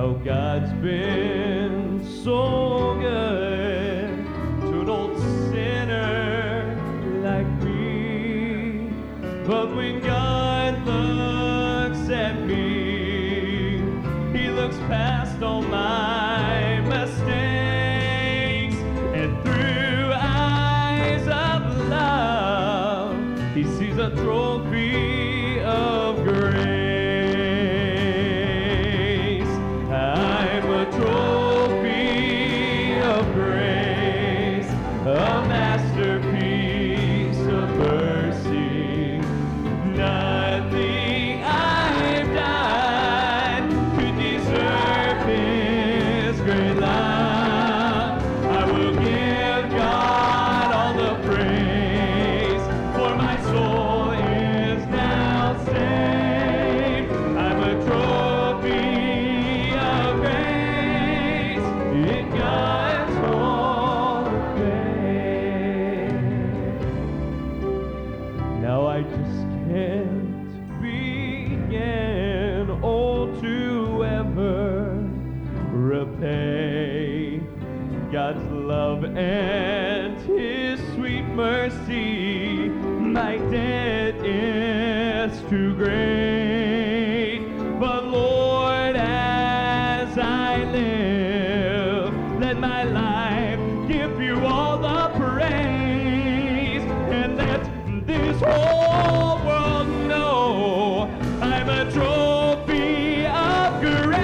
how God's been so good to an old sinner like me. But when God looks at me, he looks past all my mistakes, and through eyes of love, he sees a trophy of grace. I'm a trophy of grace, a masterpiece of mercy. Nothing I've done could deserve his great love. I will give God all the praise, for my soul is now saved. I'm a trophy of grace in God's holy faith. Now I just can't begin, to ever repay God's love and his sweet mercy. My debt is too great, but Lord, as I live, let my life give you all the praise, and let this whole world know I'm a trophy of grace.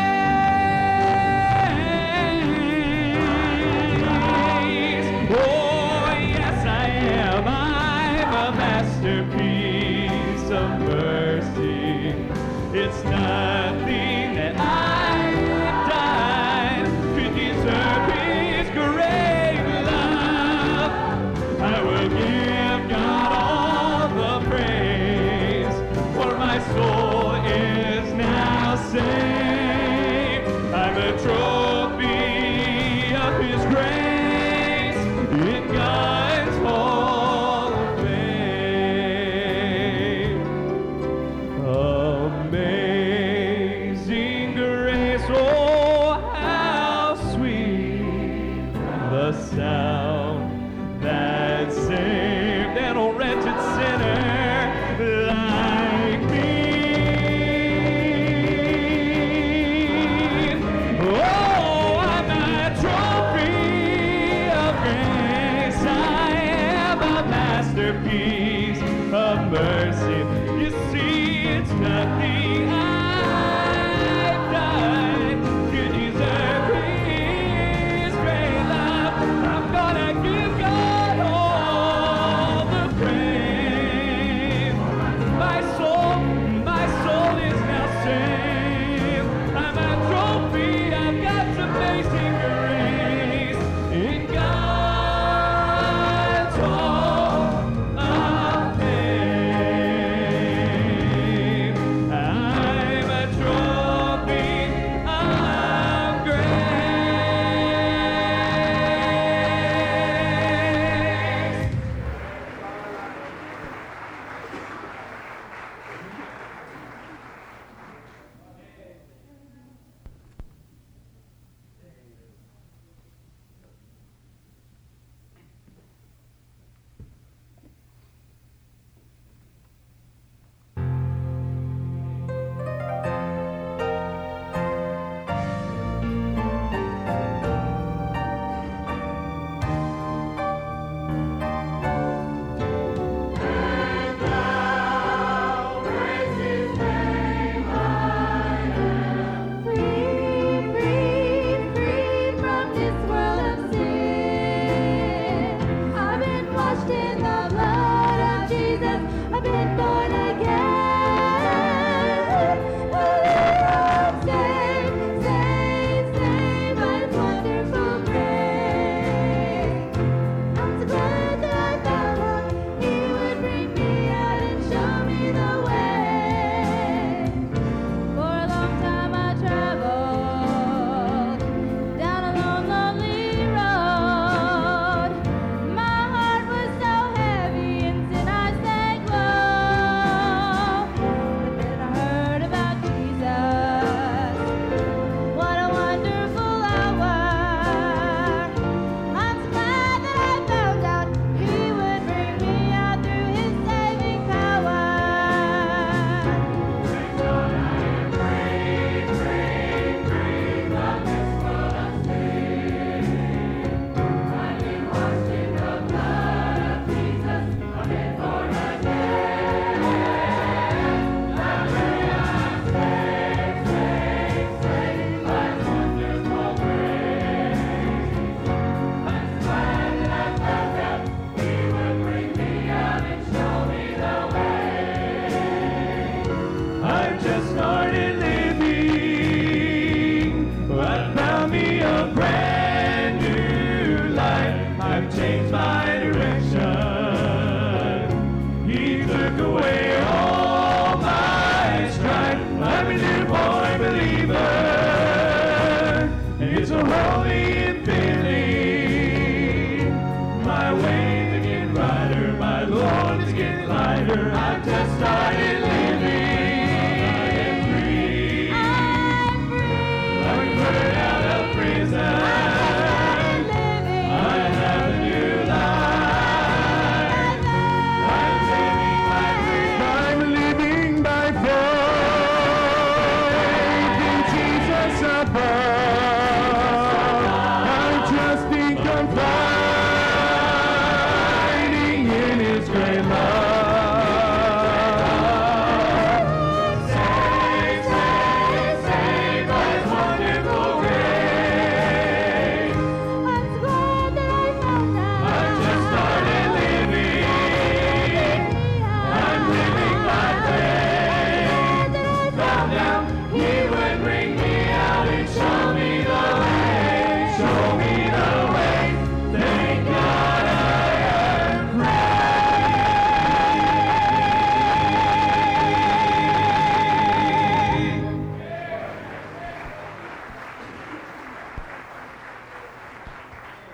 Oh, yes, I am. I'm a masterpiece of mercy. It's nothing that I've done to deserve his great love. I will give God all the praise, for my soul is now saved. I'm a trophy of his grace in God's hall of fame. Amazing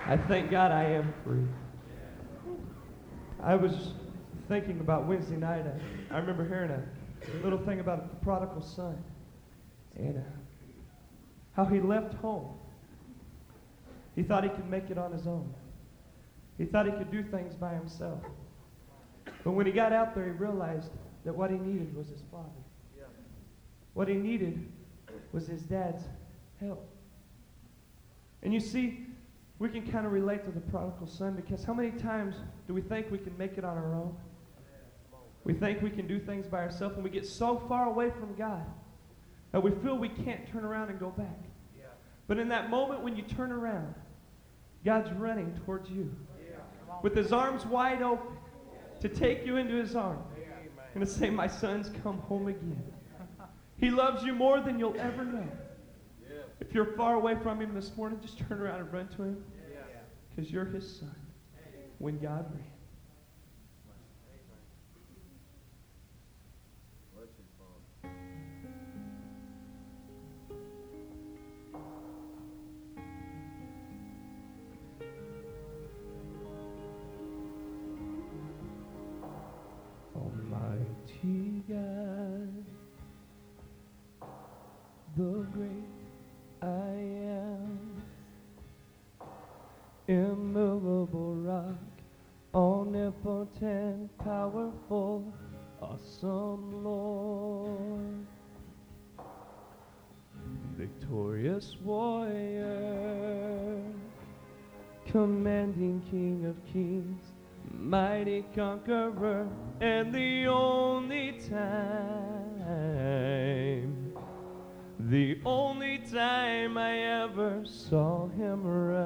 I thank God I am free. I was thinking about Wednesday night. I remember hearing a little thing about the prodigal son and how he left home. He thought he could make it on his own. He thought he could do things by himself. But when he got out there, he realized that what he needed was his father. What he needed was his dad's help. And you see, we can kind of relate to the prodigal son, because how many times do we think we can make it on our own? We think we can do things by ourselves, and we get so far away from God that we feel we can't turn around and go back. But in that moment when you turn around, God's running towards you with his arms wide open to take you into his arms and to say, my son's come home again. He loves you more than you'll ever know. If you're far away from him this morning, just turn around and run to him, because you're his son when God ran. Almighty God, the great I am, immovable rock, omnipotent, powerful, awesome Lord, victorious warrior, commanding King of kings, mighty conqueror, and the only time I ever saw him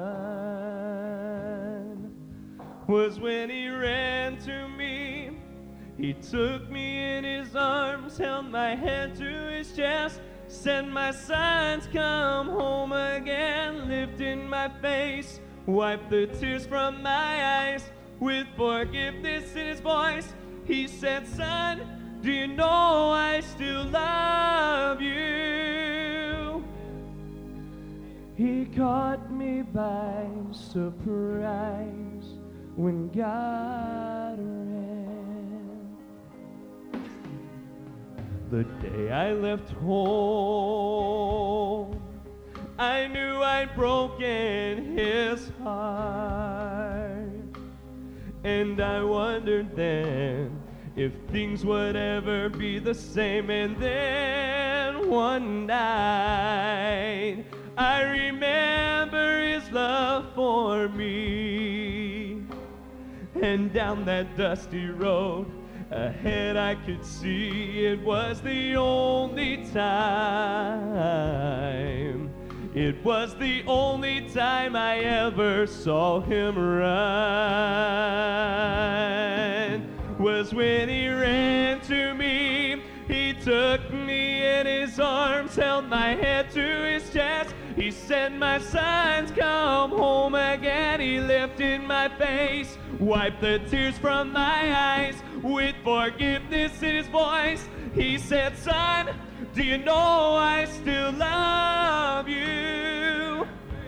run was when he ran to me. He took me in his arms, held my head to his chest, said, my son's come home again, lifted my face, wiped the tears from my eyes. With forgiveness in his voice, he said, son, do you know I still love you? He caught me by surprise when God ran. The day I left home, I knew I'd broken his heart. And I wondered then if things would ever be the same. And then one night I remember his love for me. And down that dusty road ahead I could see it was the only time. It was the only time I ever saw him run. Was when he ran to me. He took me in his arms, held my head to his chest. He said, my son's come home again. He lifted my face, wiped the tears from my eyes. With forgiveness in his voice, he said, son, do you know I still love you?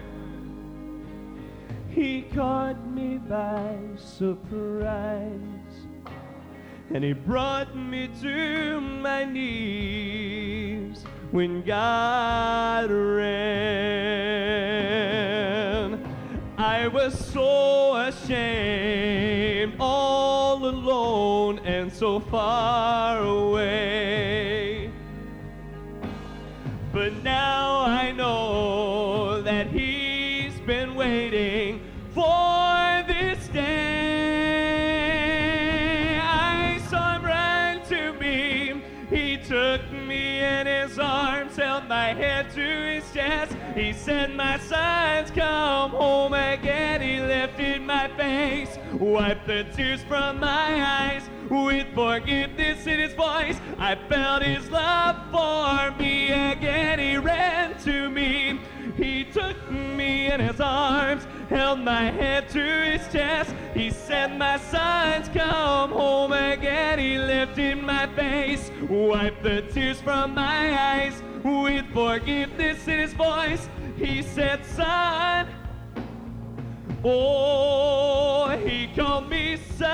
He caught me by surprise, and he brought me to my knees when God ran. I was so ashamed, all alone and so far away. But now I know that he's been waiting for this day. I saw him run to me. He took me in his arms, held my head to his chest. He said, my son's come home again. He lifted my face, wiped the tears from my eyes. With forgiveness in his voice, I felt his love for me again. He ran to me. He took me in his arms, held my head to his chest. He said, my son's come home again. He lifted my face, wiped the tears from my eyes. With forgiveness in his voice, he said, son, Oh, he called me son.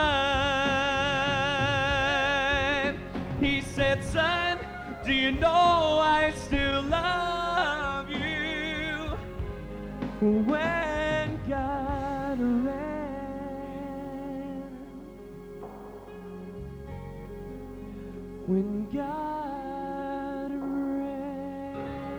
He said, son, do you know I still love you? When God ran, when God ran.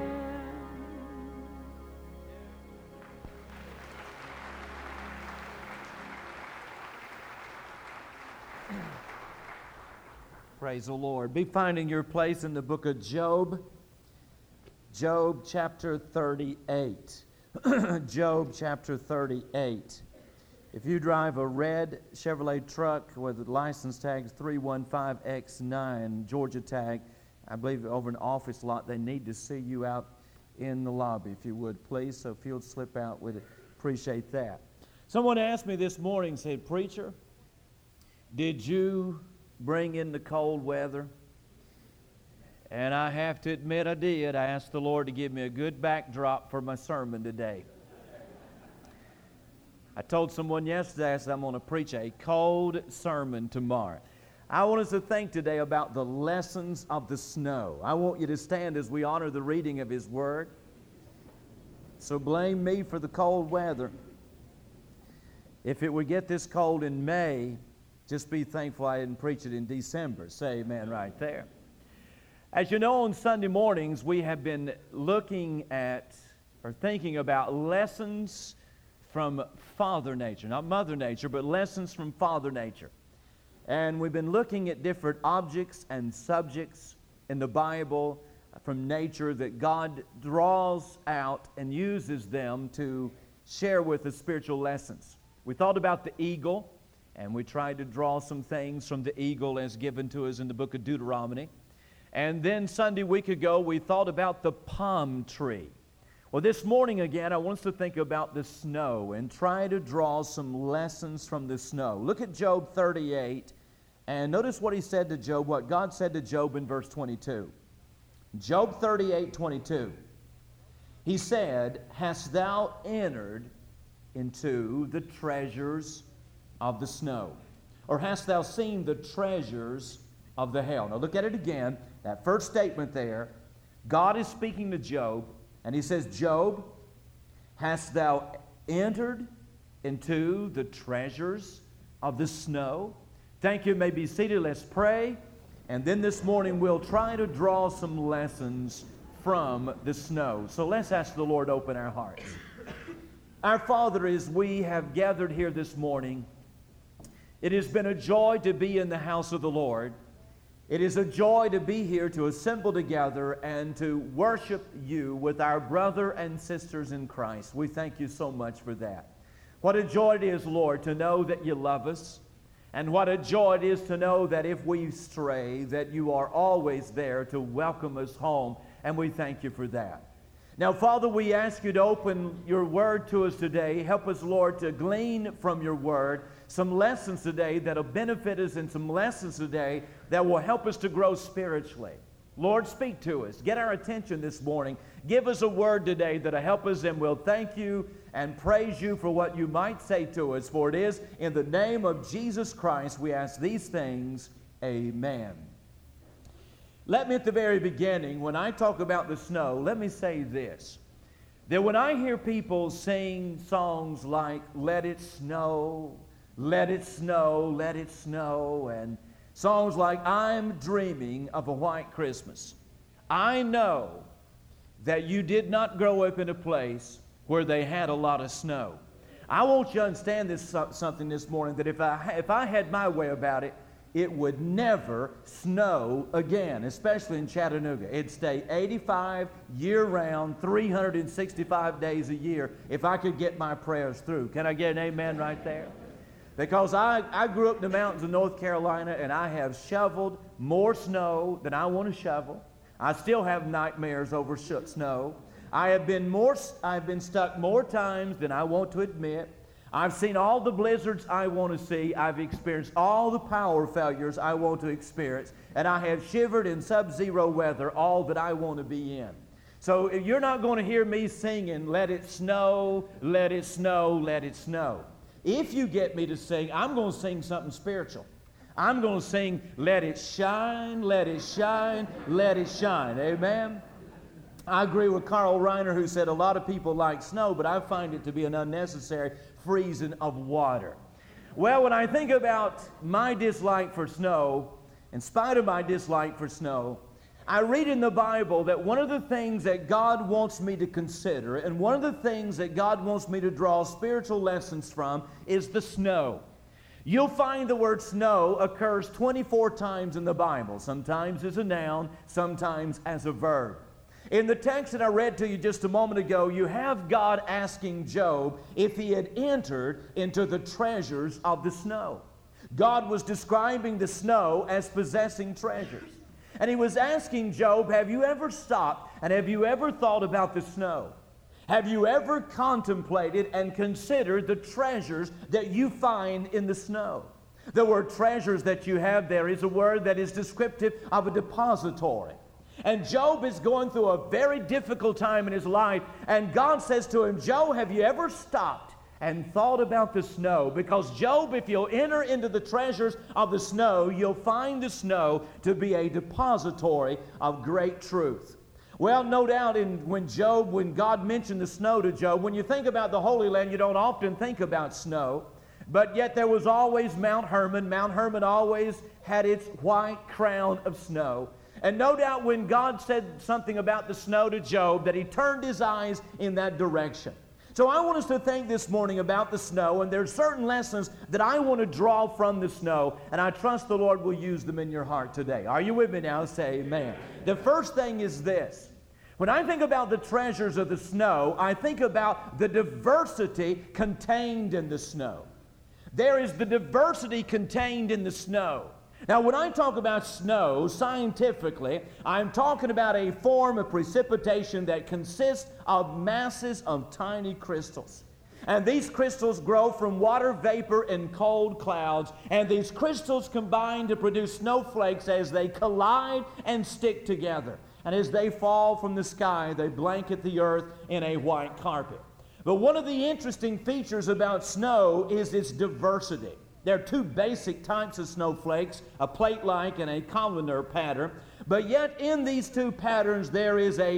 Praise the Lord. Be finding your place in the book of Job. Job chapter 38. Job chapter 38. If you drive a red Chevrolet truck with the license tags 315X9, Georgia tag, I believe over an office lot, they need to see you out in the lobby, if you would, please. So if you'll slip out, we'd appreciate that. Someone asked me this morning, said, preacher, did you bring in the cold weather? And I have to admit I did. I asked the Lord to give me a good backdrop for my sermon today. I told someone yesterday, I said, I'm going to preach a cold sermon tomorrow. I want us to think today about the lessons of the snow. I want you to stand as we honor the reading of His Word. So blame me for the cold weather. If it would get this cold in May, just be thankful I didn't preach it in December. Say amen right there. As you know, on Sunday mornings, we have been looking at or thinking about lessons from Father Nature. Not Mother Nature, but lessons from Father Nature. And we've been looking at different objects and subjects in the Bible from nature that God draws out and uses them to share with us spiritual lessons. We thought about the eagle, and we tried to draw some things from the eagle as given to us in the book of Deuteronomy. And then Sunday week ago, we thought about the palm tree. Well, this morning again, I want us to think about the snow and try to draw some lessons from the snow. Look at Job 38, and notice what he said to Job, what God said to Job in verse 22. Job 38:22. He said, hast thou entered into the treasures of the snow? Or hast thou seen the treasures of the hail? Now look at it again. That first statement there, God is speaking to Job, and He says, Job, hast thou entered into the treasures of the snow? Thank you. You may be seated. Let's pray. And then this morning we'll try to draw some lessons from the snow. So let's ask the Lord to open our hearts. Our Father, as we have gathered here this morning, it has been a joy to be in the house of the Lord. It is a joy to be here to assemble together and to worship You with our brother and sisters in Christ. We thank You so much for that. What a joy it is, Lord, to know that You love us. And what a joy it is to know that if we stray, that You are always there to welcome us home. And we thank You for that. Now, Father, we ask You to open Your Word to us today. Help us, Lord, to glean from Your Word some lessons today that will benefit us, and some lessons today that will help us to grow spiritually. Lord, speak to us. Get our attention this morning. Give us a word today that will help us, and we'll thank You and praise You for what You might say to us. For it is in the name of Jesus Christ we ask these things. Amen. Let me at the very beginning, when I talk about the snow, let me say this. That when I hear people sing songs like Let It Snow, Let It Snow, Let It Snow, and songs like I'm Dreaming of a White Christmas, I know that you did not grow up in a place where they had a lot of snow. I want you to understand this something this morning, that if I had my way about it, it would never snow again, especially in Chattanooga. It'd stay 85 year-round, 365 days a year if I could get my prayers through. Can I get an amen right there? Because I grew up in the mountains of North Carolina, and I have shoveled more snow than I want to shovel. I still have nightmares over snow. I've been stuck more times than I want to admit. I've seen all the blizzards I want to see. I've experienced all the power failures I want to experience. And I have shivered in sub-zero weather all that I want to be in. So you're not going to hear me singing, let it snow, let it snow, let it snow. If you get me to sing, I'm going to sing something spiritual. I'm going to sing, let it shine, let it shine, let it shine. Amen? I agree with Carl Reiner, who said a lot of people like snow, but I find it to be an unnecessary freezing of water. Well, when I think about my dislike for snow, in spite of my dislike for snow, I read in the Bible that one of the things that God wants me to consider, and one of the things that God wants me to draw spiritual lessons from, is the snow. You'll find the word snow occurs 24 times in the Bible, sometimes as a noun, sometimes as a verb. In the text that I read to you just a moment ago, you have God asking Job if he had entered into the treasures of the snow. God was describing the snow as possessing treasures. And he was asking Job, have you ever stopped and have you ever thought about the snow? Have you ever contemplated and considered the treasures that you find in the snow? The word treasures that you have there is a word that is descriptive of a depository. And Job is going through a very difficult time in his life, and God says to him, Job, have you ever stopped and thought about the snow? Because Job, if you'll enter into the treasures of the snow, you'll find the snow to be a depository of great truth. Well, no doubt when God mentioned the snow to Job, when you think about the Holy Land, you don't often think about snow, but yet there was always Mount Hermon. Mount Hermon always had its white crown of snow. And no doubt when God said something about the snow to Job, that he turned his eyes in that direction. So I want us to think this morning about the snow, and there's certain lessons that I want to draw from the snow, and I trust the Lord will use them in your heart today. Are you with me now? Say amen. The first thing is this. When I think about the treasures of the snow, I think about the diversity contained in the snow. There is the diversity contained in the snow. Now, when I talk about snow, scientifically, I'm talking about a form of precipitation that consists of masses of tiny crystals. And these crystals grow from water vapor in cold clouds, and these crystals combine to produce snowflakes as they collide and stick together. And as they fall from the sky, they blanket the earth in a white carpet. But one of the interesting features about snow is its diversity. There are two basic types of snowflakes, a plate-like and a columnar pattern. But yet in these two patterns there is a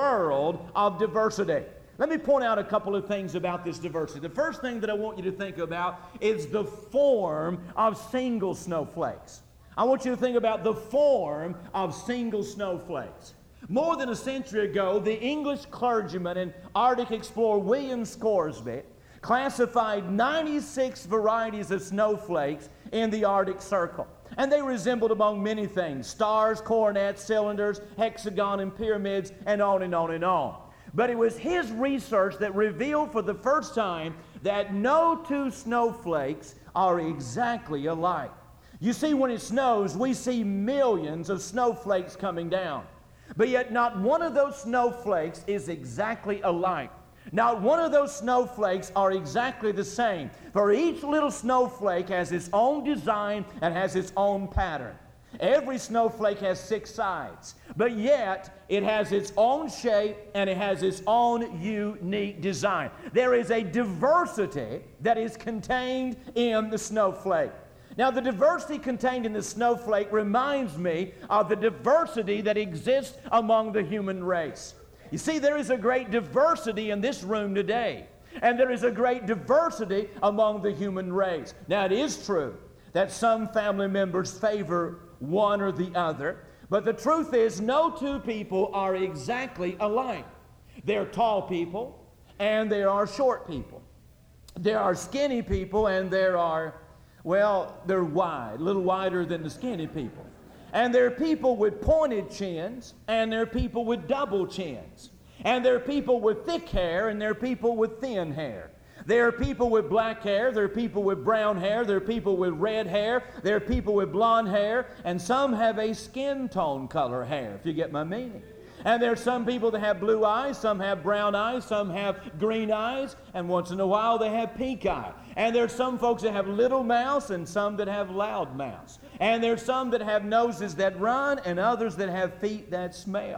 world of diversity. Let me point out a couple of things about this diversity. The first thing that I want you to think about is the form of single snowflakes. I want you to think about the form of single snowflakes. More than a century ago, the English clergyman and Arctic explorer William Scoresby classified 96 varieties of snowflakes in the Arctic Circle. And they resembled among many things: stars, coronets, cylinders, hexagon, and pyramids, and on and on and on. But it was his research that revealed for the first time that no two snowflakes are exactly alike. You see, when it snows, we see millions of snowflakes coming down. But yet not one of those snowflakes is exactly alike. Not one of those snowflakes are exactly the same. For each little snowflake has its own design and has its own pattern. Every snowflake has 6 sides, but yet it has its own shape and it has its own unique design. There is a diversity that is contained in the snowflake. Now, the diversity contained in the snowflake reminds me of the diversity that exists among the human race. You see, there is a great diversity in this room today, and there is a great diversity among the human race. Now, it is true that some family members favor one or the other, but the truth is no two people are exactly alike. There are tall people, and there are short people. There are skinny people, and there are, well, they're wide, a little wider than the skinny people. And there are people with pointed chins, and there are people with double chins. And there are people with thick hair, and there are people with thin hair. There are people with black hair, there are people with brown hair, there are people with red hair, there are people with blonde hair, and some have a skin tone color hair, if you get my meaning. And there are some people that have blue eyes, some have brown eyes, some have green eyes, and once in a while they have pink eye. And there are some folks that have little mouths and some that have loud mouths. And there are some that have noses that run and others that have feet that smell.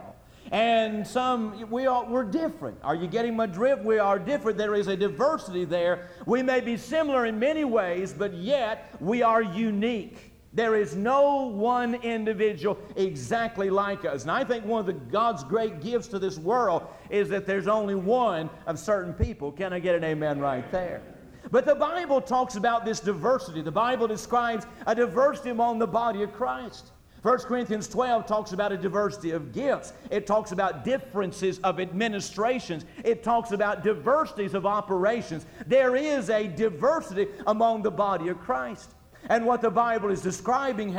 And we're different. Are you getting my drift? We are different. There is a diversity there. We may be similar in many ways, but yet we are unique. There is no one individual exactly like us. And I think one of God's great gifts to this world is that there's only one of certain people. Can I get an amen right there? But the Bible talks about this diversity. The Bible describes a diversity among the body of Christ. 1 Corinthians 12 talks about a diversity of gifts. It talks about differences of administrations. It talks about diversities of operations. There is a diversity among the body of Christ. And what the Bible is describing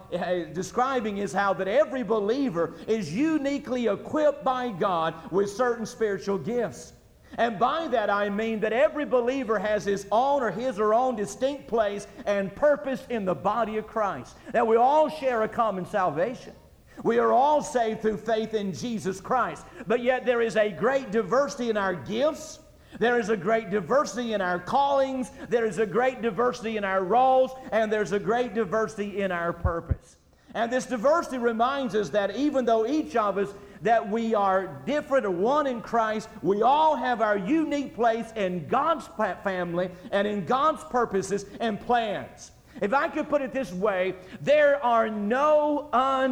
is how that every believer is uniquely equipped by God with certain spiritual gifts. And by that I mean that every believer has his own or her own distinct place and purpose in the body of Christ. That we all share a common salvation. We are all saved through faith in Jesus Christ. But yet there is a great diversity in our gifts. There is a great diversity in our callings. There is a great diversity in our roles. And there's a great diversity in our purpose. And this diversity reminds us that even though each of us that we are different or one in Christ, we all have our unique place in God's family and in God's purposes and plans. If I could put it this way, there are no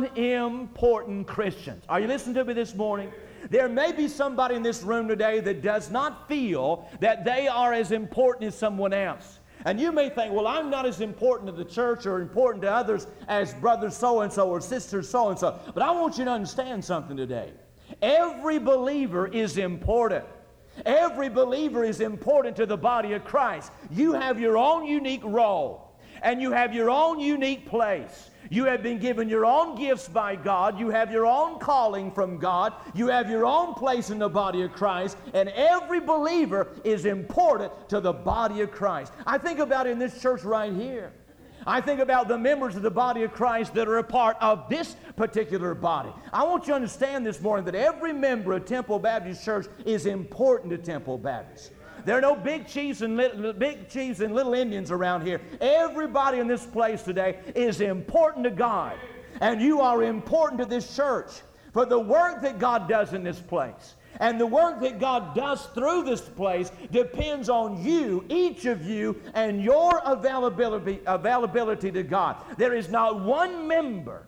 unimportant Christians. Are you listening to me this morning? There may be somebody in this room today that does not feel that they are as important as someone else. And you may think, well, I'm not as important to the church or important to others as brother so-and-so or sister so-and-so. But I want you to understand something today. Every believer is important. Every believer is important to the body of Christ. You have your own unique role, and you have your own unique place. You have been given your own gifts by God. You have your own calling from God. You have your own place in the body of Christ. And every believer is important to the body of Christ. I think about in this church right here. I think about the members of the body of Christ that are a part of this particular body. I want you to understand this morning that every member of Temple Baptist Church is important to Temple Baptist. There are no big chiefs and little Indians around here. Everybody in this place today is important to God. And you are important to this church for the work that God does in this place. And the work that God does through this place depends on you, each of you, and your availability to God. There is not one member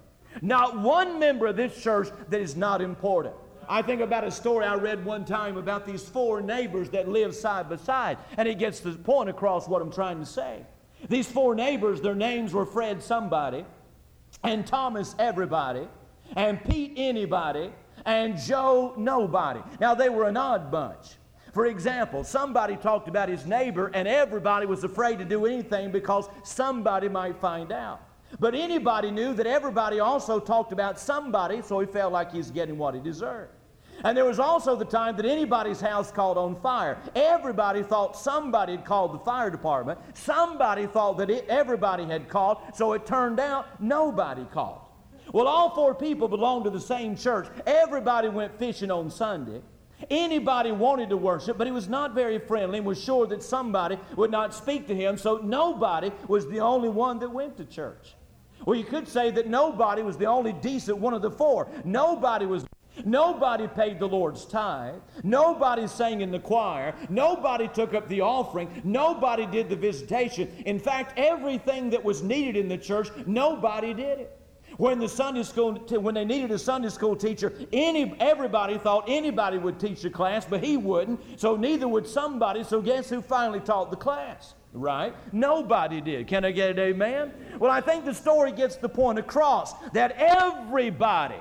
of this church that is not important. I think about a story I read one time about these four neighbors that live side by side, and it gets the point across what I'm trying to say. These four neighbors, their names were Fred Somebody, and Thomas Everybody, and Pete Anybody, and Joe Nobody. Now, they were an odd bunch. For example, somebody talked about his neighbor, and everybody was afraid to do anything because somebody might find out. But anybody knew that everybody also talked about somebody, so he felt like he was getting what he deserved. And there was also the time that anybody's house caught on fire. Everybody thought somebody had called the fire department. Somebody thought that everybody had called, so it turned out nobody called. Well, all four people belonged to the same church. Everybody went fishing on Sunday. Anybody wanted to worship, but he was not very friendly and was sure that somebody would not speak to him, so nobody was the only one that went to church. Well, you could say that nobody was the only decent one of the four. Nobody paid the Lord's tithe. Nobody sang in the choir. Nobody took up the offering. Nobody did the visitation. In fact, everything that was needed in the church, nobody did it. When they needed a Sunday school teacher, everybody thought anybody would teach the class, but he wouldn't, so neither would somebody, so guess who finally taught the class? Right? Nobody did. Can I get an amen? Well, I think the story gets the point across that everybody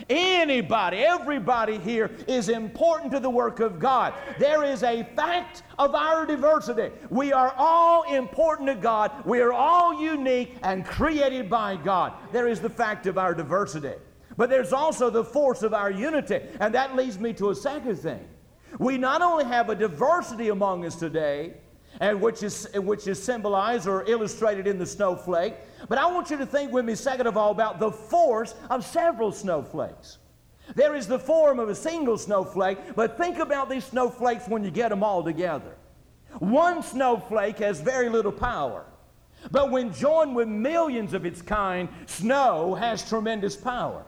here is important to the work of God. There is a fact of our diversity. We are all important to God. We are all unique and created by God. There is the fact of our diversity. But there's also the force of our unity. And that leads me to a second thing. We not only have a diversity among us today, and which is symbolized or illustrated in the snowflake. But I want you to think with me, second of all, about the force of several snowflakes. There is the form of a single snowflake, but think about these snowflakes when you get them all together. One snowflake has very little power, but when joined with millions of its kind, snow has tremendous power.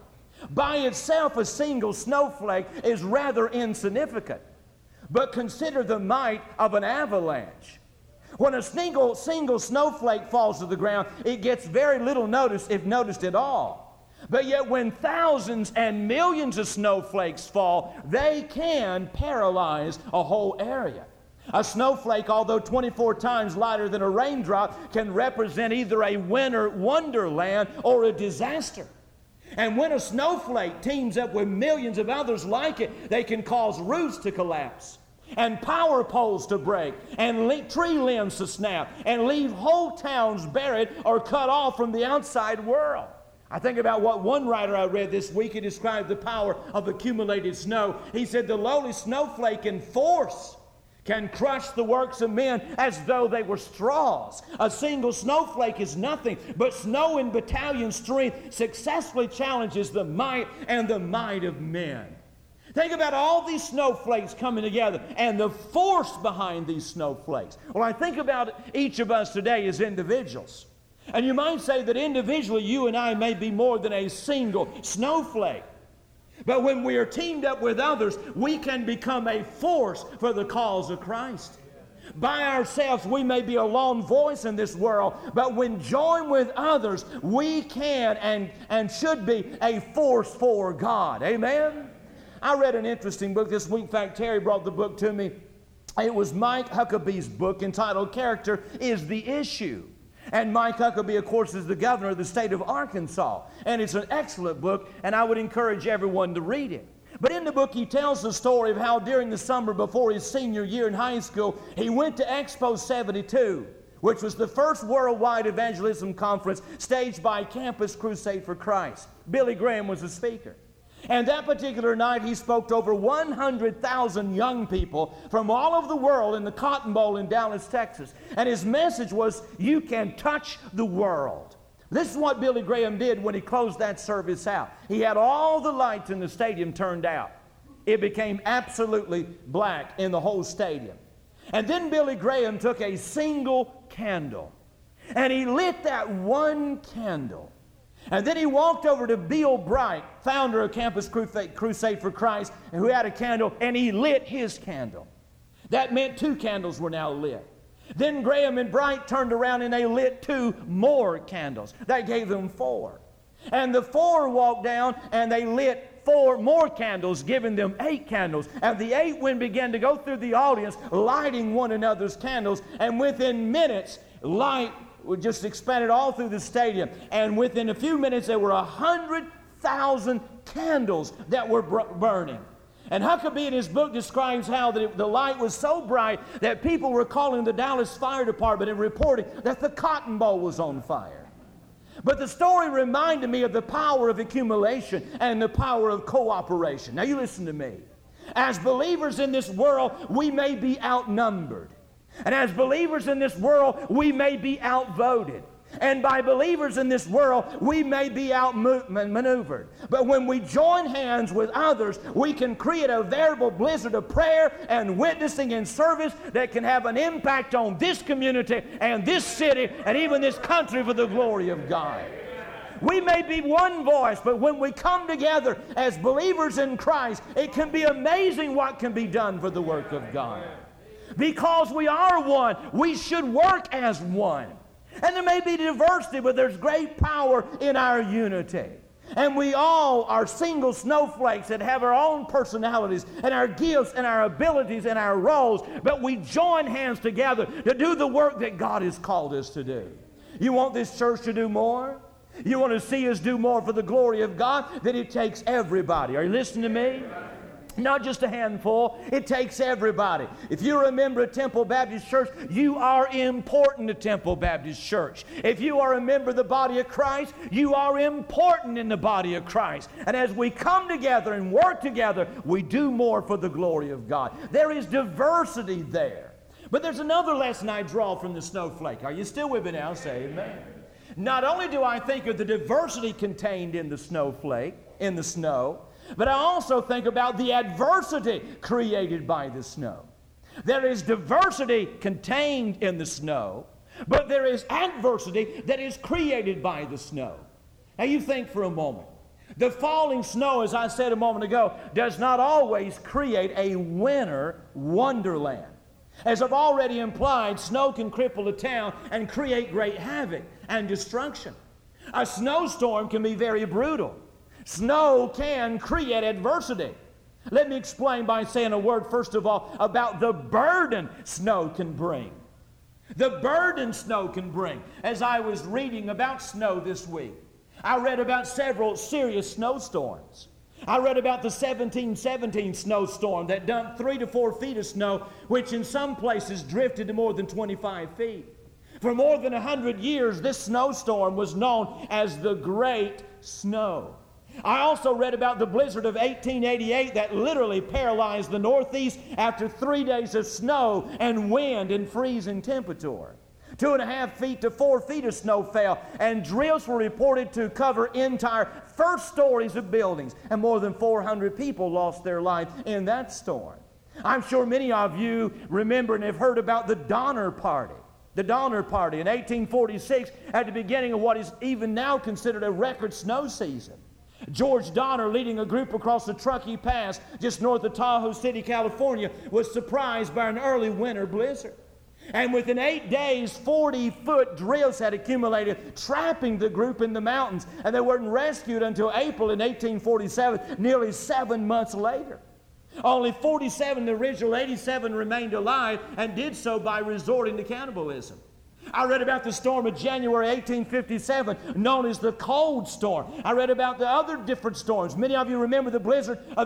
By itself, a single snowflake is rather insignificant. But consider the might of an avalanche. When a single snowflake falls to the ground, it gets very little notice, if noticed at all. But yet when thousands and millions of snowflakes fall, they can paralyze a whole area. A snowflake, although 24 times lighter than a raindrop, can represent either a winter wonderland or a disaster. And when a snowflake teams up with millions of others like it, they can cause roofs to collapse, and power poles to break, and tree limbs to snap, and leave whole towns buried or cut off from the outside world. I think about what one writer I read this week. He described the power of accumulated snow. He said the lowly snowflake in force can crush the works of men as though they were straws. A single snowflake is nothing, but snow in battalion strength successfully challenges the might and the might of men. Think about all these snowflakes coming together and the force behind these snowflakes. Well, I think about each of us today as individuals. And you might say that individually you and I may be more than a single snowflake. But when we are teamed up with others, we can become a force for the cause of Christ. By ourselves, we may be a lone voice in this world, but when joined with others, we can and should be a force for God. Amen? I read an interesting book this week. In fact, Terry brought the book to me. It was Mike Huckabee's book entitled Character is the Issue. And Mike Huckabee, of course, is the governor of the state of Arkansas. And it's an excellent book, and I would encourage everyone to read it. But in the book, he tells the story of how during the summer before his senior year in high school, he went to Expo 72, which was the first worldwide evangelism conference staged by Campus Crusade for Christ. Billy Graham was the speaker. And that particular night, he spoke to over 100,000 young people from all over the world in the Cotton Bowl in Dallas, Texas. And his message was, you can touch the world. This is what Billy Graham did when he closed that service out. He had all the lights in the stadium turned out. It became absolutely black in the whole stadium. And then Billy Graham took a single candle, and he lit that one candle. And then he walked over to Bill Bright, founder of Campus Crusade for Christ, who had a candle, and he lit his candle. That meant 2 candles were now lit. Then Graham and Bright turned around and they lit 2 more candles. That gave them 4. And the 4 walked down and they lit 4 more candles, giving them 8 candles. And the 8 wind began to go through the audience, lighting one another's candles. And within minutes, light just expanded all through the stadium. And within a few minutes, there were 100,000 candles that were burning. And Huckabee in his book describes how the light was so bright that people were calling the Dallas Fire Department and reporting that the Cotton Bowl was on fire. But the story reminded me of the power of accumulation and the power of cooperation. Now you listen to me. As believers in this world, we may be outnumbered. And as believers in this world, we may be outvoted. And by believers in this world, we may be outmaneuvered. But when we join hands with others, we can create a veritable blizzard of prayer and witnessing and service that can have an impact on this community and this city and even this country for the glory of God. We may be one voice, but when we come together as believers in Christ, it can be amazing what can be done for the work of God. Because we are one, we should work as one. And there may be diversity, but there's great power in our unity. And we all are single snowflakes that have our own personalities and our gifts and our abilities and our roles, but we join hands together to do the work that God has called us to do. You want this church to do more? You want to see us do more for the glory of God? Then it takes everybody. Are you listening to me? Not just a handful, it takes everybody. If you're a member of Temple Baptist Church, you are important to Temple Baptist Church. If you are a member of the body of Christ, you are important in the body of Christ. And as we come together and work together, we do more for the glory of God. There is diversity there. But there's another lesson I draw from the snowflake. Are you still with me now? Say amen. Not only do I think of the diversity contained in the snowflake, in the snow, but I also think about the adversity created by the snow. There is diversity contained in the snow, but there is adversity that is created by the snow. Now you think for a moment. The falling snow, as I said a moment ago, does not always create a winter wonderland. As I've already implied, snow can cripple a town and create great havoc and destruction. A snowstorm can be very brutal. Snow can create adversity. Let me explain by saying a word, first of all, about the burden snow can bring. The burden snow can bring. As I was reading about snow this week, I read about several serious snowstorms. I read about the 1717 snowstorm that dumped 3 to 4 feet of snow, which in some places drifted to more than 25 feet. For more than 100 years, this snowstorm was known as the Great Snow. I also read about the blizzard of 1888 that literally paralyzed the Northeast after 3 days of snow and wind and freezing temperature. 2.5 feet to 4 feet of snow fell, and drifts were reported to cover entire first stories of buildings, and more than 400 people lost their life in that storm. I'm sure many of you remember and have heard about the Donner Party. The Donner Party in 1846, at the beginning of what is even now considered a record snow season. George Donner, leading a group across the Truckee Pass just north of Tahoe City, California, was surprised by an early winter blizzard. And within 8 days, 40-foot drifts had accumulated, trapping the group in the mountains. And they weren't rescued until April in 1847, nearly 7 months later. Only 47 of the original 87 remained alive and did so by resorting to cannibalism. I read about the storm of January 1857, known as the Cold Storm. I read about the other different storms. Many of you remember the blizzard of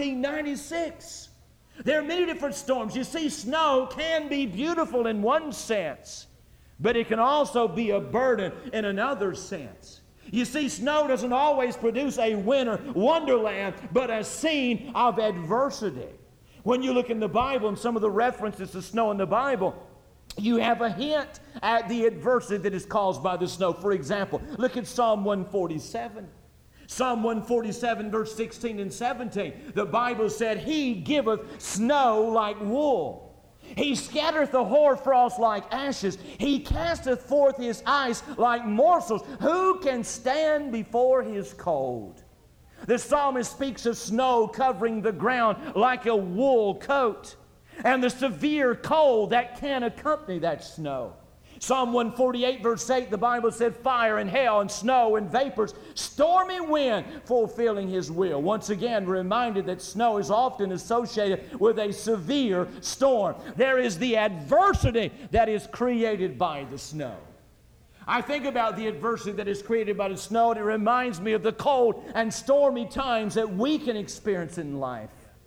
1996. There are many different storms. You see, snow can be beautiful in one sense, but it can also be a burden in another sense. You see, snow doesn't always produce a winter wonderland, but a scene of adversity. When you look in the Bible and some of the references to snow in the Bible, you have a hint at the adversity that is caused by the snow. For example, look at Psalm 147. Psalm 147, verse 16 and 17. The Bible said, He giveth snow like wool. He scattereth the hoarfrost like ashes. He casteth forth His ice like morsels. Who can stand before His cold? The psalmist speaks of snow covering the ground like a wool coat, and the severe cold that can accompany that snow. Psalm 148, verse 8, the Bible said, fire and hail and snow and vapors, stormy wind fulfilling His will. Once again, reminded that snow is often associated with a severe storm. There is the adversity that is created by the snow. I think about the adversity that is created by the snow, and it reminds me of the cold and stormy times that we can experience in life.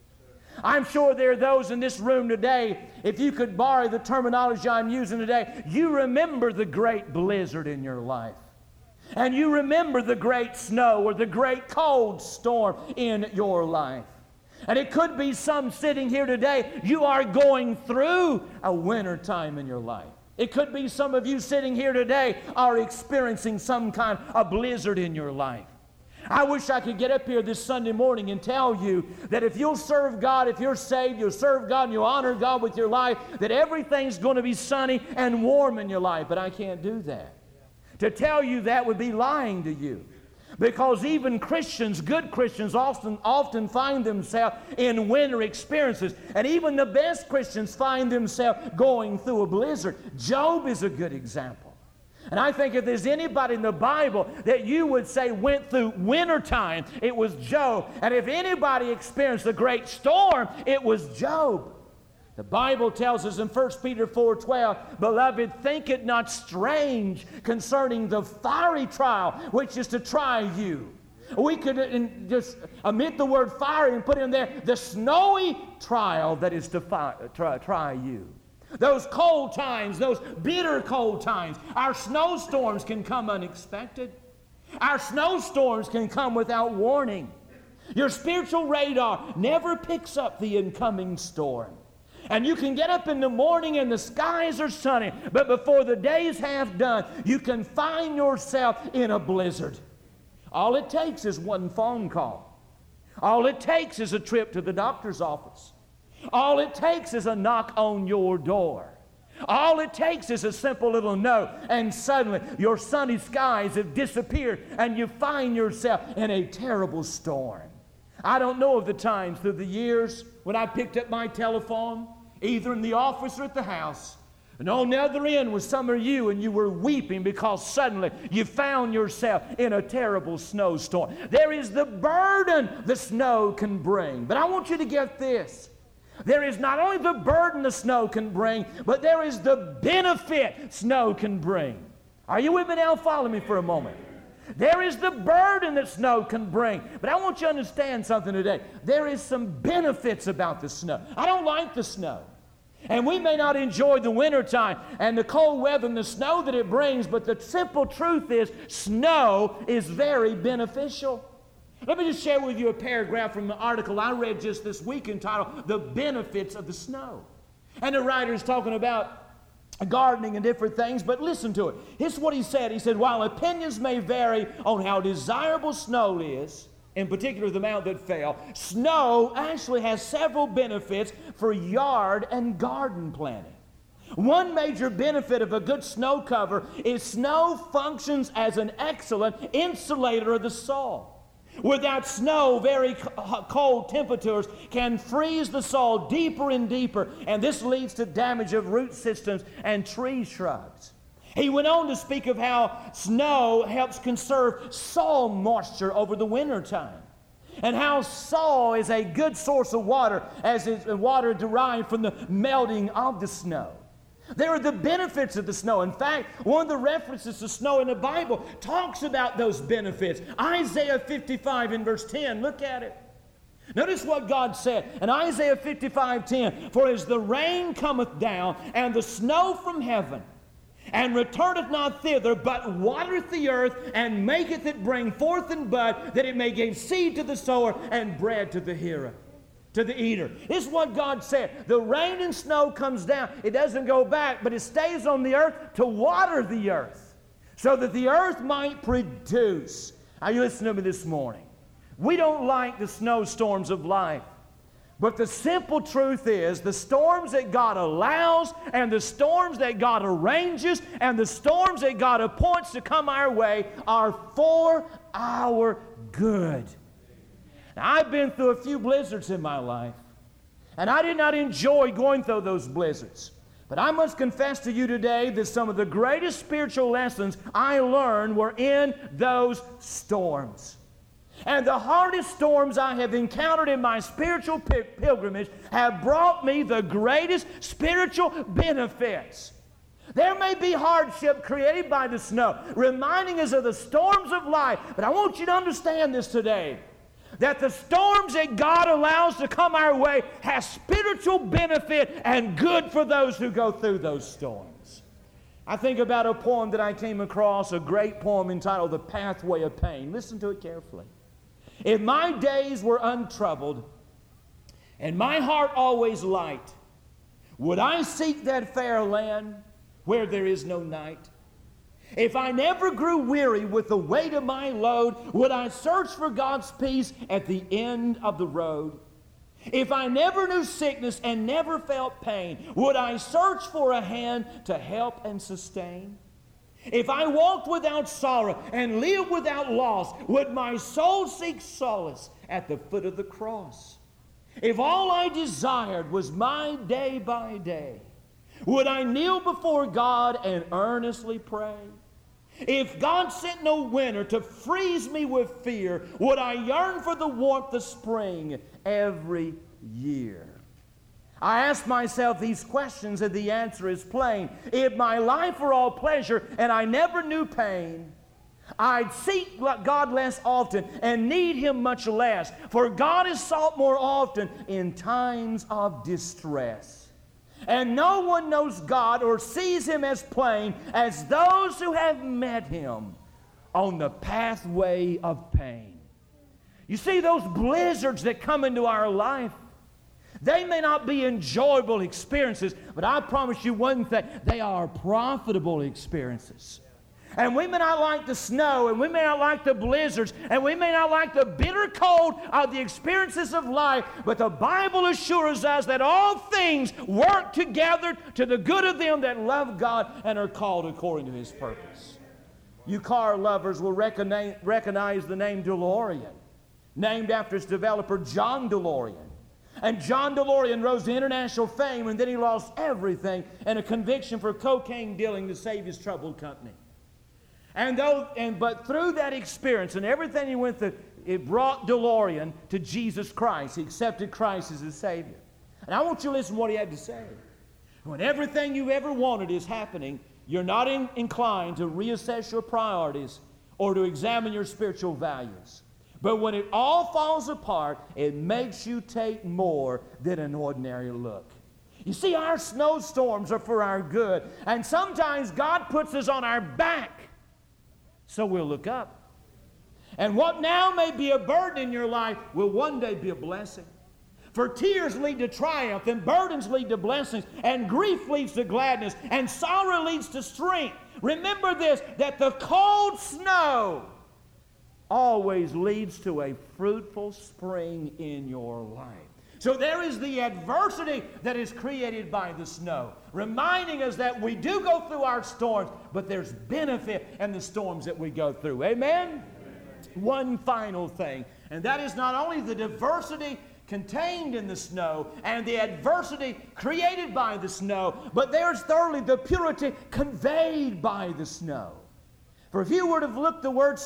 I'm sure there are those in this room today, if you could borrow the terminology I'm using today, you remember the great blizzard in your life. And you remember the great snow or the great cold storm in your life. And it could be some sitting here today, you are going through a winter time in your life. It could be some of you sitting here today are experiencing some kind of blizzard in your life. I wish I could get up here this Sunday morning and tell you that if you'll serve God, if you're saved, you'll serve God and you'll honor God with your life, that everything's going to be sunny and warm in your life. But I can't do that. To tell you that would be lying to you. Because even Christians, good Christians, often find themselves in winter experiences. And even the best Christians find themselves going through a blizzard. Job is a good example. And I think if there's anybody in the Bible that you would say went through wintertime, it was Job. And if anybody experienced a great storm, it was Job. The Bible tells us in 1 Peter 4:12, Beloved, think it not strange concerning the fiery trial which is to try you. We could just omit the word fiery and put in there the snowy trial that is to try you. Those cold times, those bitter cold times, our snowstorms can come unexpected. Our snowstorms can come without warning. Your spiritual radar never picks up the incoming storm. And you can get up in the morning and the skies are sunny, but before the day is half done, you can find yourself in a blizzard. All it takes is one phone call. All it takes is a trip to the doctor's office. All it takes is a knock on your door. All it takes is a simple little no, and suddenly your sunny skies have disappeared and you find yourself in a terrible storm. I don't know of the times through the years when I picked up my telephone, either in the office or at the house, and on the other end was some of you, and you were weeping because suddenly you found yourself in a terrible snowstorm. There is the burden the snow can bring. But I want you to get this. There is not only the burden the snow can bring, but there is the benefit snow can bring. Are you with me now? Follow me for a moment. There is the burden that snow can bring. But I want you to understand something today. There is some benefits about the snow. I don't like the snow. And we may not enjoy the wintertime and the cold weather and the snow that it brings, but the simple truth is snow is very beneficial. Let me just share with you a paragraph from the article I read just this week entitled, The Benefits of the Snow. And the writer is talking about gardening and different things, but listen to it. Here's what he said. He said, while opinions may vary on how desirable snow is, in particular the amount that fell, snow actually has several benefits for yard and garden planting. One major benefit of a good snow cover is snow functions as an excellent insulator of the soil. Without snow, very cold temperatures can freeze the soil deeper and deeper, and this leads to damage of root systems and tree shrubs. He went on to speak of how snow helps conserve soil moisture over the winter time, and how soil is a good source of water, as is water derived from the melting of the snow. There are the benefits of the snow. In fact, one of the references to snow in the Bible talks about those benefits. Isaiah 55 in verse 10, look at it. Notice what God said in Isaiah 55:10, for as the rain cometh down and the snow from heaven, and returneth not thither, but watereth the earth, and maketh it bring forth and bud, that it may give seed to the sower and bread to the hearer. To the eater. This is what God said. The rain and snow comes down. It doesn't go back, but it stays on the earth to water the earth so that the earth might produce. Are you listening to me this morning? We don't like the snowstorms of life. But the simple truth is the storms that God allows and the storms that God arranges and the storms that God appoints to come our way are for our good. Now, I've been through a few blizzards in my life, and I did not enjoy going through those blizzards. But I must confess to you today that some of the greatest spiritual lessons I learned were in those storms. And the hardest storms I have encountered in my spiritual pilgrimage have brought me the greatest spiritual benefits. There may be hardship created by the snow, reminding us of the storms of life, but I want you to understand this today, that the storms that God allows to come our way have spiritual benefit and good for those who go through those storms. I think about a poem that I came across, a great poem entitled The Pathway of Pain. Listen to it carefully. If my days were untroubled and my heart always light, would I seek that fair land where there is no night? If I never grew weary with the weight of my load, would I search for God's peace at the end of the road? If I never knew sickness and never felt pain, would I search for a hand to help and sustain? If I walked without sorrow and lived without loss, would my soul seek solace at the foot of the cross? If all I desired was my day by day, would I kneel before God and earnestly pray? If God sent no winter to freeze me with fear, would I yearn for the warmth of spring every year? I ask myself these questions and the answer is plain. If my life were all pleasure and I never knew pain, I'd seek God less often and need Him much less, for God is sought more often in times of distress. And no one knows God or sees Him as plain as those who have met Him on the pathway of pain. You see, those blizzards that come into our life, they may not be enjoyable experiences, but I promise you one thing, they are profitable experiences. And we may not like the snow, and we may not like the blizzards, and we may not like the bitter cold of the experiences of life, but the Bible assures us that all things work together to the good of them that love God and are called according to His purpose. You car lovers will recognize the name DeLorean, named after its developer, John DeLorean. And John DeLorean rose to international fame, and then he lost everything in a conviction for cocaine dealing to save his troubled company. But through that experience and everything he went through, it brought DeLorean to Jesus Christ. He accepted Christ as his Savior. And I want you to listen to what he had to say. When everything you ever wanted is happening, you're not inclined to reassess your priorities or to examine your spiritual values. But when it all falls apart, it makes you take more than an ordinary look. You see, our snowstorms are for our good. And sometimes God puts us on our back so we'll look up. And what now may be a burden in your life will one day be a blessing. For tears lead to triumph, and burdens lead to blessings, and grief leads to gladness, and sorrow leads to strength. Remember this, that the cold snow always leads to a fruitful spring in your life. So there is the adversity that is created by the snow, reminding us that we do go through our storms, but there's benefit in the storms that we go through. Amen? One final thing, and that is not only the diversity contained in the snow and the adversity created by the snow, but there's thirdly the purity conveyed by the snow. For if you were to look up the word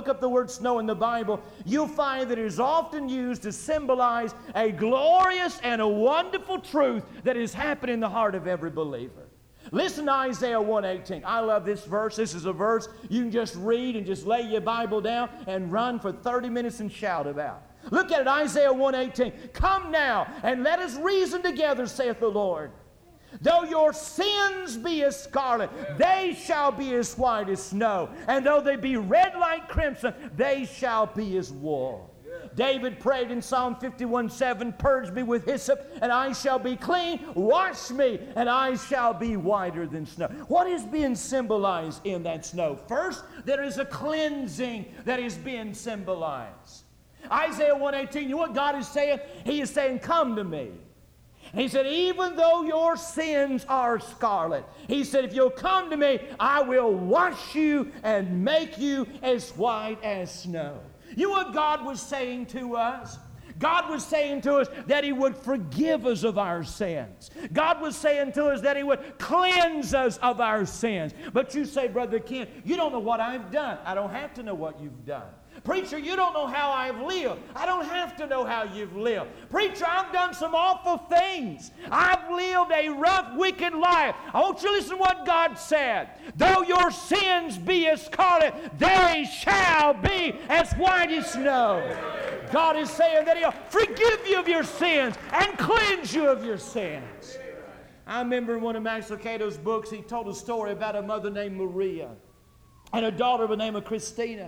snow in the Bible, you'll find that it is often used to symbolize a glorious and a wonderful truth that is happening in the heart of every believer. Listen to Isaiah 1:18. I love this verse. This is a verse you can just read and just lay your Bible down and run for 30 minutes and shout about. Look at it, Isaiah 1:18. Come now and let us reason together, saith the Lord. Though your sins be as scarlet, they shall be as white as snow. And though they be red like crimson, they shall be as wool. David prayed in Psalm 51:7, purge me with hyssop, and I shall be clean. Wash me, and I shall be whiter than snow. What is being symbolized in that snow? First, there is a cleansing that is being symbolized. Isaiah 1:18, you know what God is saying? He is saying, come to me. He said, even though your sins are scarlet, he said, if you'll come to me, I will wash you and make you as white as snow. You know what God was saying to us? God was saying to us that He would forgive us of our sins. God was saying to us that He would cleanse us of our sins. But you say, Brother Ken, you don't know what I've done. I don't have to know what you've done. Preacher, you don't know how I've lived. I don't have to know how you've lived. Preacher, I've done some awful things. I've lived a rough, wicked life. I want you to listen to what God said. Though your sins be as scarlet, they shall be as white as snow. God is saying that He'll forgive you of your sins and cleanse you of your sins. I remember in one of Max Lucado's books, he told a story about a mother named Maria and a daughter by the name of Christina.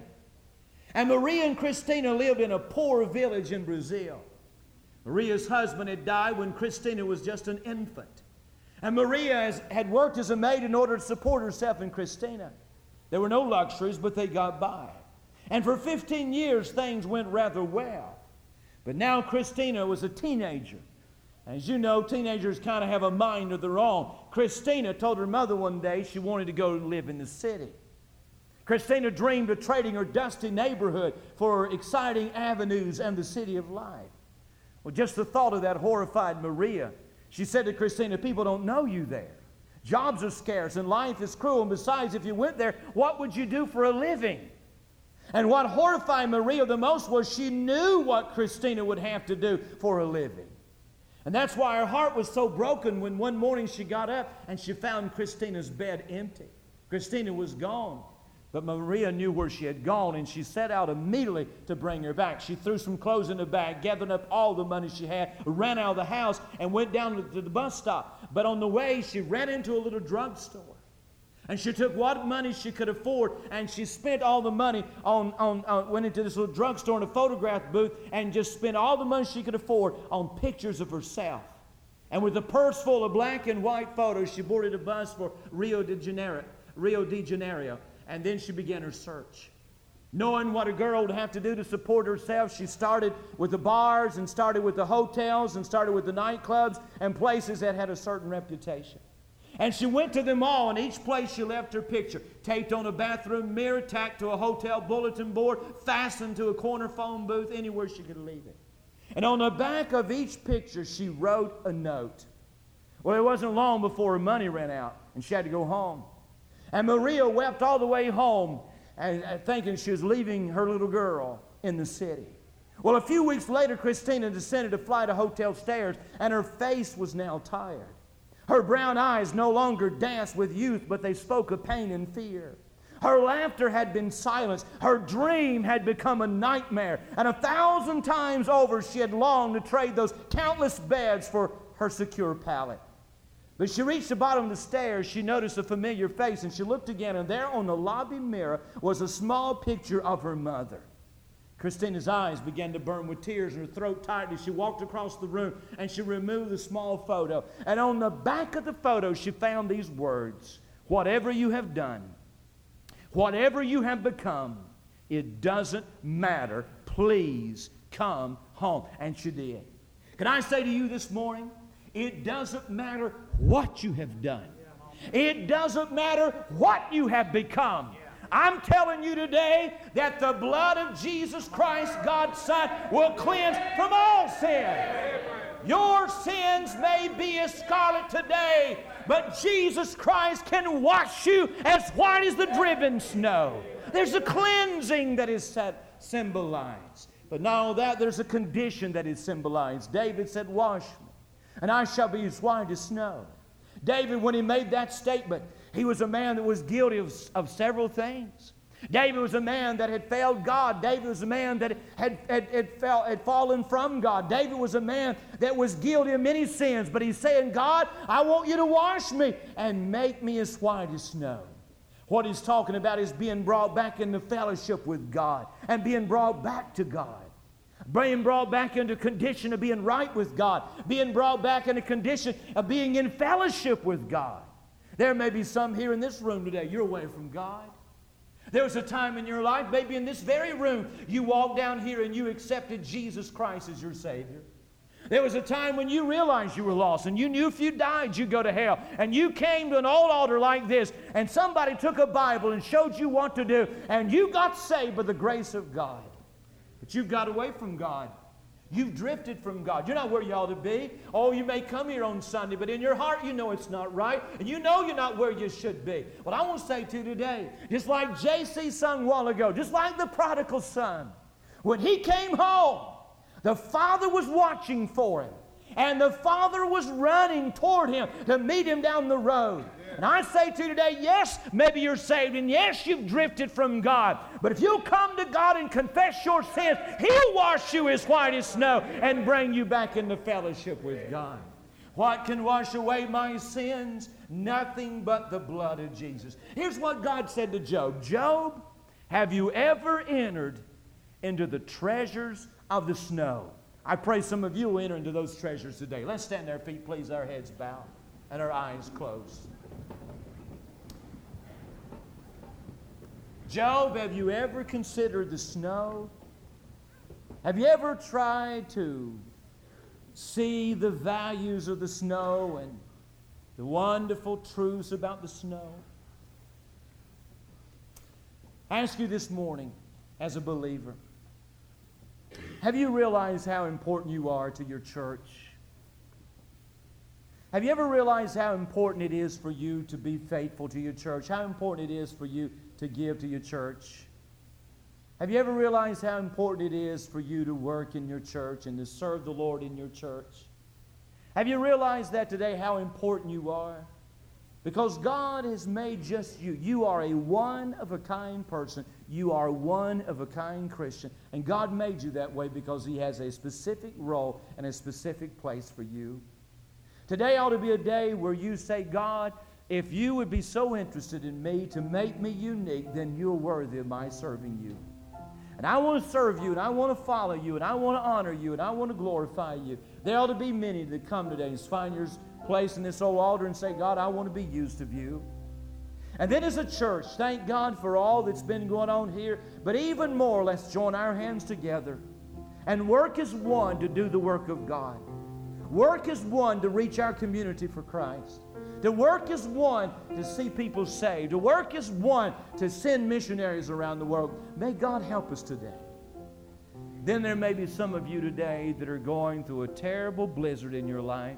And Maria and Christina lived in a poor village in Brazil. Maria's husband had died when Christina was just an infant. And Maria had worked as a maid in order to support herself and Christina. There were no luxuries, but they got by. And for 15 years, things went rather well. But now Christina was a teenager. As you know, teenagers kind of have a mind of their own. Christina told her mother one day she wanted to go live in the city. Christina dreamed of trading her dusty neighborhood for exciting avenues and the city of life. Well, just the thought of that horrified Maria. She said to Christina, people don't know you there. Jobs are scarce and life is cruel. And besides, if you went there, what would you do for a living? And what horrified Maria the most was she knew what Christina would have to do for a living. And that's why her heart was so broken when one morning she got up and she found Christina's bed empty. Christina was gone. But Maria knew where she had gone, and she set out immediately to bring her back. She threw some clothes in the bag, gathered up all the money she had, ran out of the house, and went down to the bus stop. But on the way, she ran into a little drugstore. And she took what money she could afford, and she spent all the money went into this little drugstore in a photograph booth, and just spent all the money she could afford on pictures of herself. And with a purse full of black and white photos, she boarded a bus for Rio de Janeiro. And then she began her search. Knowing what a girl would have to do to support herself, she started with the bars and started with the hotels and started with the nightclubs and places that had a certain reputation. And she went to them all, and each place she left her picture, taped on a bathroom mirror, tacked to a hotel bulletin board, fastened to a corner phone booth, anywhere she could leave it. And on the back of each picture, she wrote a note. Well, it wasn't long before her money ran out, and she had to go home. And Maria wept all the way home, and thinking she was leaving her little girl in the city. Well, a few weeks later, Christina descended a flight of hotel stairs, and her face was now tired. Her brown eyes no longer danced with youth, but they spoke of pain and fear. Her laughter had been silenced. Her dream had become a nightmare. And 1,000 times over, she had longed to trade those countless beds for her secure pallet. But she reached the bottom of the stairs, she noticed a familiar face, and she looked again, and there on the lobby mirror was a small picture of her mother. Christina's eyes began to burn with tears, and her throat tightened as she walked across the room, and she removed the small photo. And on the back of the photo, she found these words: "Whatever you have done, whatever you have become, it doesn't matter. Please come home." And she did. Can I say to you this morning, it doesn't matter what you have done. It doesn't matter what you have become. I'm telling you today that the blood of Jesus Christ, God's Son, will cleanse from all sin. Your sins may be as scarlet today, but Jesus Christ can wash you as white as the driven snow. There's a cleansing that is symbolized. But not only that, there's a condition that is symbolized. David said, "Wash me, and I shall be as white as snow." David, when he made that statement, he was a man that was guilty of several things. David was a man that had failed God. David was a man that had fallen from God. David was a man that was guilty of many sins. But he's saying, "God, I want you to wash me and make me as white as snow." What he's talking about is being brought back into fellowship with God and being brought back to God. Being brought back into a condition of being right with God. Being brought back in a condition of being in fellowship with God. There may be some here in this room today, you're away from God. There was a time in your life, maybe in this very room, you walked down here and you accepted Jesus Christ as your Savior. There was a time when you realized you were lost and you knew if you died you'd go to hell. And you came to an old altar like this and somebody took a Bible and showed you what to do and you got saved by the grace of God. But you've got away from God. You've drifted from God. You're not where you ought to be. Oh, you may come here on Sunday, but in your heart you know it's not right. And you know you're not where you should be. Well, I want to say to you today, just like J.C. sung a while ago, just like the prodigal son, when he came home, the father was watching for him. And the father was running toward him to meet him down the road. And I say to you today, yes, maybe you're saved, and yes, you've drifted from God. But if you'll come to God and confess your sins, He'll wash you as white as snow and bring you back into fellowship with God. What can wash away my sins? Nothing but the blood of Jesus. Here's what God said to Job. Job, have you ever entered into the treasures of the snow? I pray some of you will enter into those treasures today. Let's stand there, feet, please, our heads bowed and our eyes closed. Job, have you ever considered the snow? Have you ever tried to see the values of the snow and the wonderful truths about the snow? I ask you this morning, as a believer, have you realized how important you are to your church? Have you ever realized how important it is for you to be faithful to your church? How important it is for you to give to your church? Have you ever realized how important it is for you to work in your church and to serve the Lord in your church? Have you realized that today, how important you are? Because God has made just you. You are a one-of-a-kind person. You are a one-of-a-kind Christian. And God made you that way because He has a specific role and a specific place for you. Today ought to be a day where you say, God, if you would be so interested in me to make me unique, then you're worthy of my serving you. And I want to serve you, and I want to follow you, and I want to honor you, and I want to glorify you. There ought to be many that come today and find your place in this old altar and say, God, I want to be used of you. And then as a church, thank God for all that's been going on here. But even more, let's join our hands together and work as one to do the work of God. Work as one to reach our community for Christ. To work as one to see people saved. To work as one to send missionaries around the world. May God help us today. Then there may be some of you today that are going through a terrible blizzard in your life.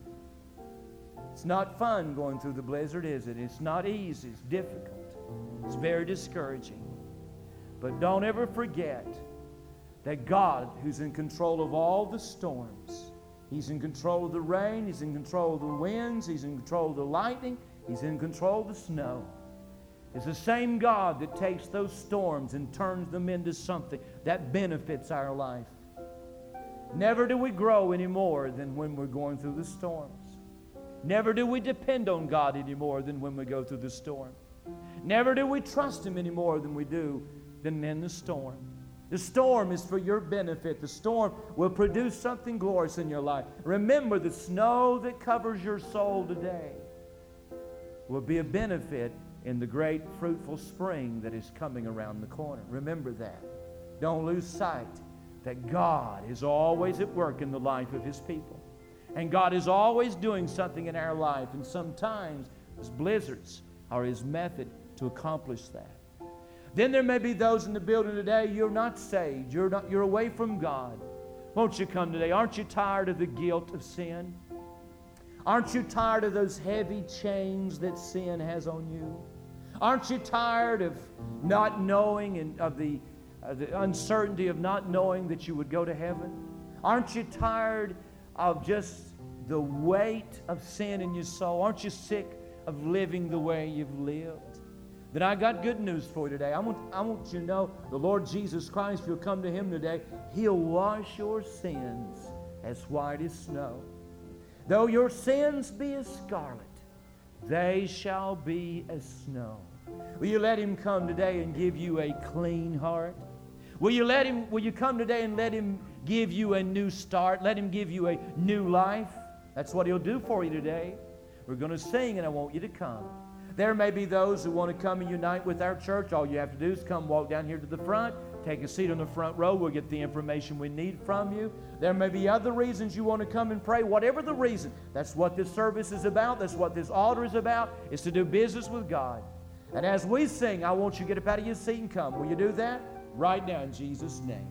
It's not fun going through the blizzard, is it? It's not easy. It's difficult. It's very discouraging. But don't ever forget that God, who's in control of all the storms, He's in control of the rain, He's in control of the winds, He's in control of the lightning, He's in control of the snow. It's the same God that takes those storms and turns them into something that benefits our life. Never do we grow any more than when we're going through the storms. Never do we depend on God any more than when we go through the storm. Never do we trust Him any more than we do than in the storm. The storm is for your benefit. The storm will produce something glorious in your life. Remember, the snow that covers your soul today will be a benefit in the great fruitful spring that is coming around the corner. Remember that. Don't lose sight that God is always at work in the life of His people. And God is always doing something in our life. And sometimes these blizzards are His method to accomplish that. Then there may be those in the building today, you're not saved. You're away from God. Won't you come today? Aren't you tired of the guilt of sin? Aren't you tired of those heavy chains that sin has on you? Aren't you tired of not knowing and of the uncertainty of not knowing that you would go to heaven? Aren't you tired of just the weight of sin in your soul? Aren't you sick of living the way you've lived? Then I got good news for you today. I want you to know the Lord Jesus Christ, if you'll come to Him today, He'll wash your sins as white as snow. Though your sins be as scarlet, they shall be as snow. Will you let Him come today and give you a clean heart? Will you come today and let Him give you a new start? Let Him give you a new life? That's what He'll do for you today. We're going to sing, and I want you to come. There may be those who want to come and unite with our church. All you have to do is come walk down here to the front, take a seat on the front row. We'll get the information we need from you. There may be other reasons you want to come and pray. Whatever the reason, that's what this service is about. That's what this altar is about, is to do business with God. And as we sing, I want you to get up out of your seat and come. Will you do that? Right now in Jesus' name.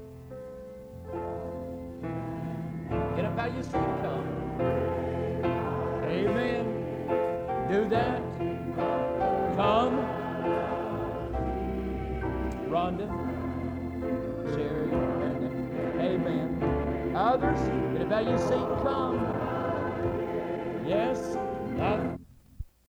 Get up out of your seat and come. Amen. Do that. Come. Rhonda. Sherry. Amen. Others, get up out of your seat and come. Yes.